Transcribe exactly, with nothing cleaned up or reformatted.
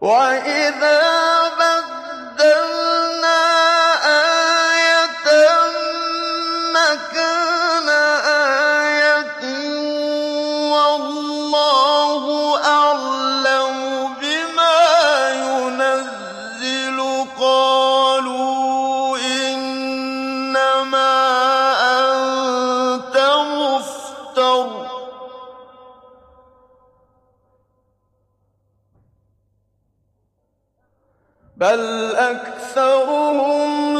وَإِذَا بَدَّلْنَا آيَةً مَّكَانَ آيَةٍ وَاللَّهُ أَعْلَمُ بِمَا يُنَزِّلُ قَالُوا إِنَّمَا أَنتَ مُفْتَرٍ ۚ بَلْ أَكْثَرُهُمْ